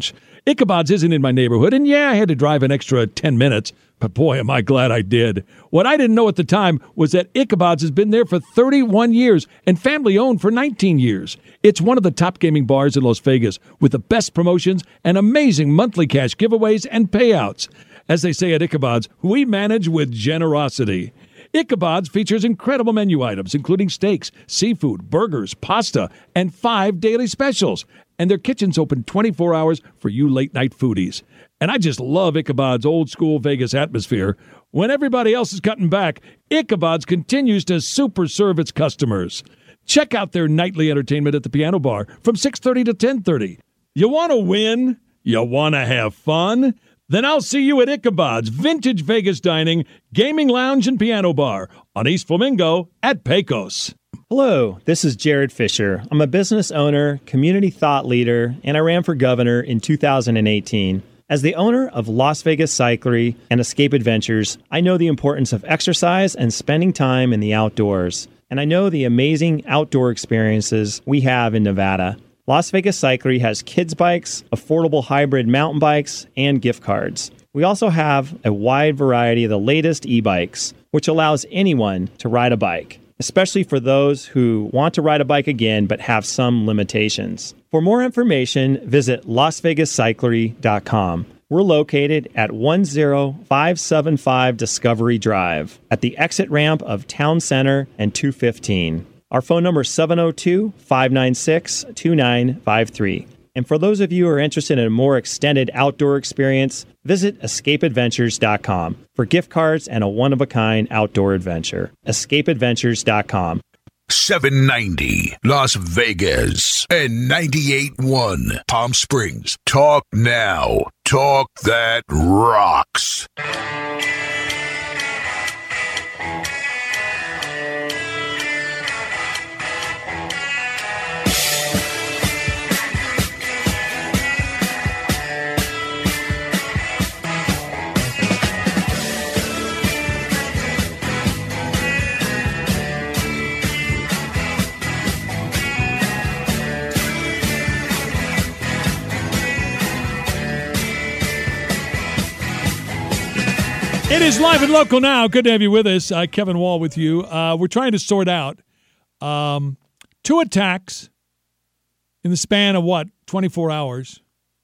Ichabod's isn't in my neighborhood, and yeah, I had to drive an extra 10 minutes, but boy, am I glad I did. What I didn't know at the time was that Ichabod's has been there for 31 years and family-owned for 19 years. It's one of the top gaming bars in Las Vegas with the best promotions and amazing monthly cash giveaways and payouts. As they say at Ichabod's, we manage with generosity. Ichabod's features incredible menu items, including steaks, seafood, burgers, pasta, and 5 daily specials. And their kitchen's open 24 hours for you late-night foodies. And I just love Ichabod's old-school Vegas atmosphere. When everybody else is cutting back, Ichabod's continues to super serve its customers. Check out their nightly entertainment at the Piano Bar from 6:30 to 10:30. You want to win? You want to have fun? Then I'll see you at Ichabod's Vintage Vegas Dining, Gaming Lounge, and Piano Bar on East Flamingo at Pecos. Hello, this is Jared Fisher. I'm a business owner, community thought leader, and I ran for governor in 2018. As the owner of Las Vegas Cyclery and Escape Adventures, I know the importance of exercise and spending time in the outdoors. And I know the amazing outdoor experiences we have in Nevada. Las Vegas Cyclery has kids bikes, affordable hybrid mountain bikes, and gift cards. We also have a wide variety of the latest e-bikes, which allows anyone to ride a bike, especially for those who want to ride a bike again but have some limitations. For more information, visit LasVegasCyclery.com. We're located at 10575 Discovery Drive at the exit ramp of Town Center and 215. Our phone number is 702-596-2953. And for those of you who are interested in a more extended outdoor experience, visit EscapeAdventures.com for gift cards and a one-of-a-kind outdoor adventure. EscapeAdventures.com. 790 Las Vegas and 98.1 Palm Springs. Talk now. Talk that rocks. It is live and local now. Good to have you with us. Kevin Wall with you. We're trying to sort out 2 attacks in the span of, 24 hours.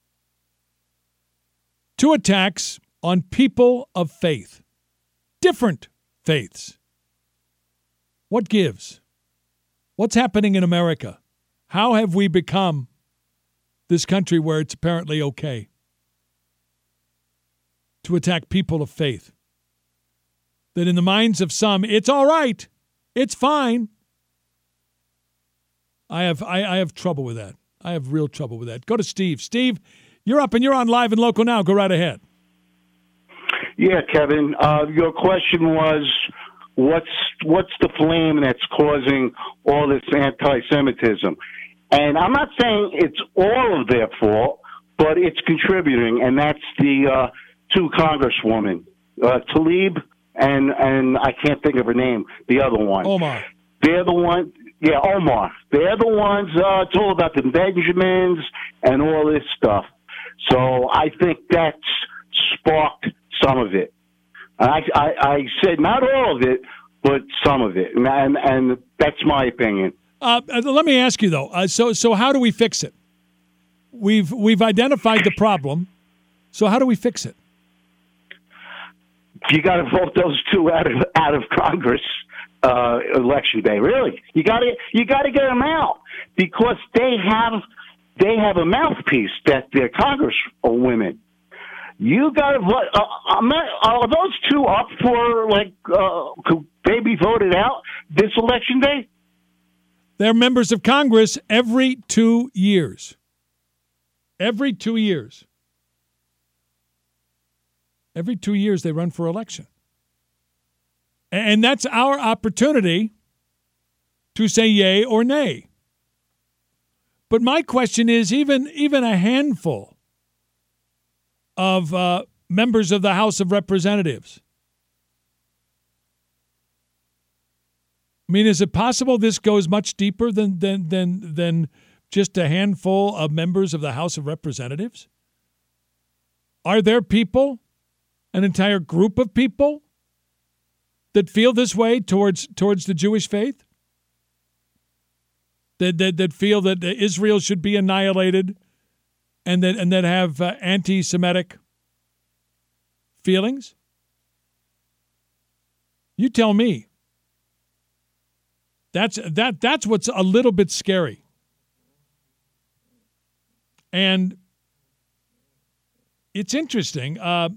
2 attacks on people of faith. Different faiths. What gives? What's happening in America? How have we become this country where it's apparently okay to attack people of faith? That in the minds of some, it's all right. It's fine. I have trouble with that. I have real trouble with that. Go to Steve. Steve, you're up and you're on Live and Local now. Go right ahead. Yeah, Kevin. Your question was, what's the flame that's causing all this anti-Semitism? And I'm not saying it's all of their fault, but it's contributing, and that's the 2 congresswomen, Tlaib and I can't think of her name, the other one. Omar. They're the one. Yeah, Omar. They're the ones. It's all about the Benjamins and all this stuff. So I think that's sparked some of it. I said not all of it, but some of it, and that's my opinion. Let me ask you though. So how do we fix it? We've identified the problem. So how do we fix it? You got to vote those 2 out of Congress election day. Really, you got to get them out because they have a mouthpiece that they're congresswomen. You got to vote. Are those 2 up for could they be voted out this election day? They're members of Congress every 2 years. Every 2 years. Every 2 years they run for election. And that's our opportunity to say yay or nay. But my question is, even a handful of members of the House of Representatives, I mean, is it possible this goes much deeper than just a handful of members of the House of Representatives? Are there people, an entire group of people, that feel this way towards the Jewish faith? That feel that Israel should be annihilated, and that have anti-Semitic feelings? You tell me. That's what's a little bit scary. And it's interesting.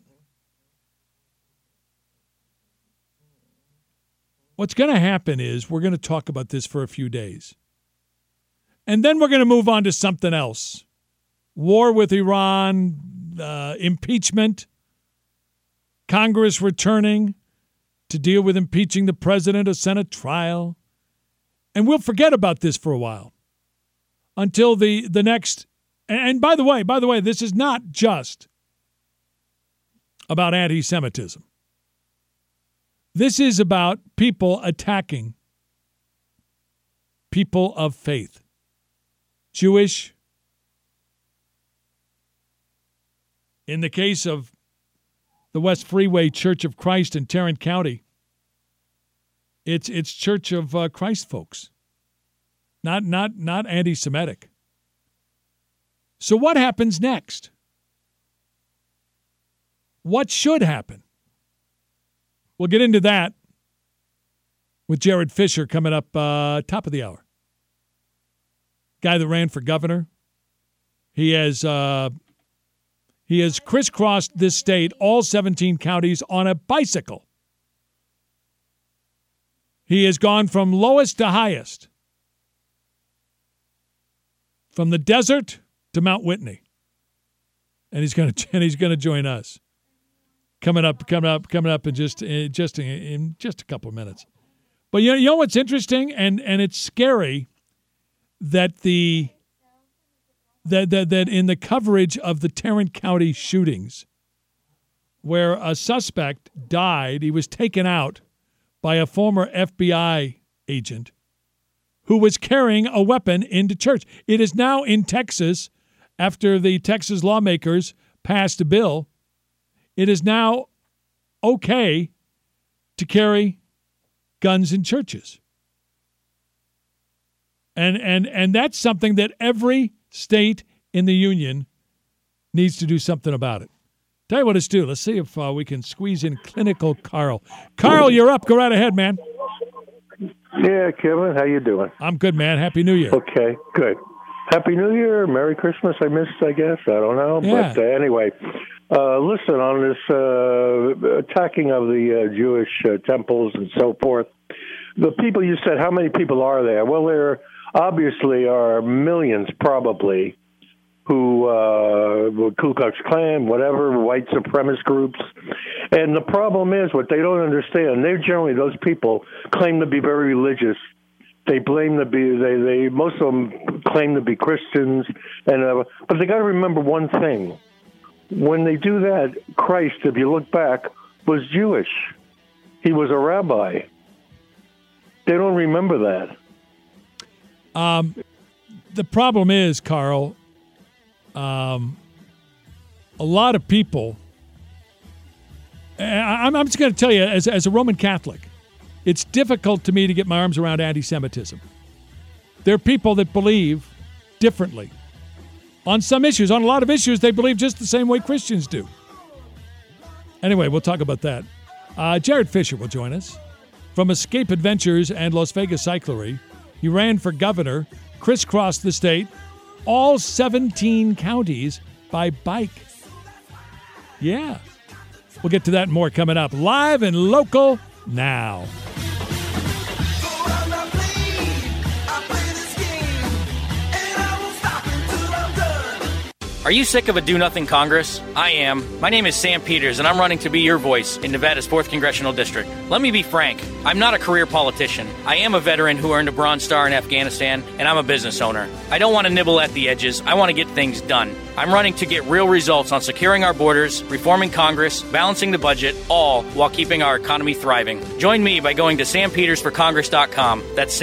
What's going to happen is we're going to talk about this for a few days. And then we're going to move on to something else. War with Iran, impeachment, Congress returning to deal with impeaching the president, a Senate trial. And we'll forget about this for a while until the next. And by the way, this is not just about anti-Semitism. This is about people attacking people of faith. Jewish. In the case of the West Freeway Church of Christ in Tarrant County, it's Church of Christ folks, not anti-Semitic. So what happens next? What should happen? We'll get into that with Jared Fisher coming up top of the hour. Guy that ran for governor. He has crisscrossed this state, all 17 counties, on a bicycle. He has gone from lowest to highest, from the desert to Mount Whitney, and he's going to join us coming up in just a couple of minutes. But you know what's interesting, and it's scary that that in the coverage of the Tarrant County shootings, where a suspect died, he was taken out by a former FBI agent who was carrying a weapon into church. It is now in Texas, after the Texas lawmakers passed a bill, it is now okay to carry guns in churches. And that's something that every state in the union needs to do something about it. Tell you what, let's do. Let's see if we can squeeze in Clinical Carl. Carl, you're up. Go right ahead, man. Yeah, Kevin, how you doing? I'm good, man. Happy New Year. Okay, good. Happy New Year. Merry Christmas. I missed, I guess. I don't know. Yeah. But anyway, listen, on this attacking of the Jewish temples and so forth, the people you said, how many people are there? Well, there obviously are millions probably who Ku Klux Klan, whatever, white supremacist groups. And the problem is what they don't understand. They're generally, those people claim to be very religious. They claim to be, they most of them claim to be Christians. And but they got to remember one thing. When they do that, Christ, if you look back, was Jewish. He was a rabbi. They don't remember that. The problem is, Carl, a lot of people, I'm just going to tell you, as a Roman Catholic, it's difficult to me to get my arms around anti-Semitism. There are people that believe differently. On some issues, on a lot of issues, they believe just the same way Christians do. Anyway, we'll talk about that. Jared Fisher will join us from Escape Adventures and Las Vegas Cyclery. He ran for governor, crisscrossed the state, all 17 counties by bike. Yeah. We'll get to that and more coming up. Live and local now. Are you sick of a do-nothing Congress? I am. My name is Sam Peters, and I'm running to be your voice in Nevada's 4th Congressional District. Let me be frank. I'm not a career politician. I am a veteran who earned a Bronze Star in Afghanistan, and I'm a business owner. I don't want to nibble at the edges. I want to get things done. I'm running to get real results on securing our borders, reforming Congress, balancing the budget, all while keeping our economy thriving. Join me by going to sampetersforcongress.com. That's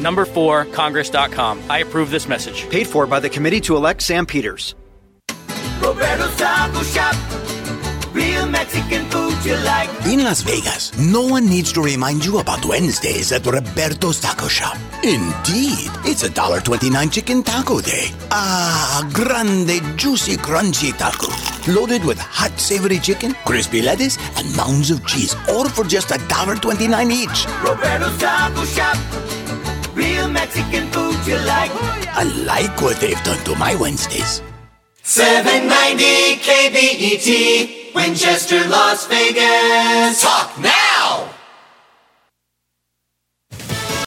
sampeters4congress.com. I approve this message. Paid for by the Committee to Elect Sam Peters. Roberto's Taco Shop. Real Mexican food you like. In Las Vegas, no one needs to remind you about Wednesdays at Roberto's Taco Shop. Indeed, it's $1.29 chicken taco day. Ah, grande, juicy, crunchy taco. Loaded with hot, savory chicken, crispy lettuce, and mounds of cheese. All for just $1.29 each. Roberto's Taco Shop. Real Mexican food you like. I like what they've done to my Wednesdays. 790 KBET, Winchester, Las Vegas. Talk now!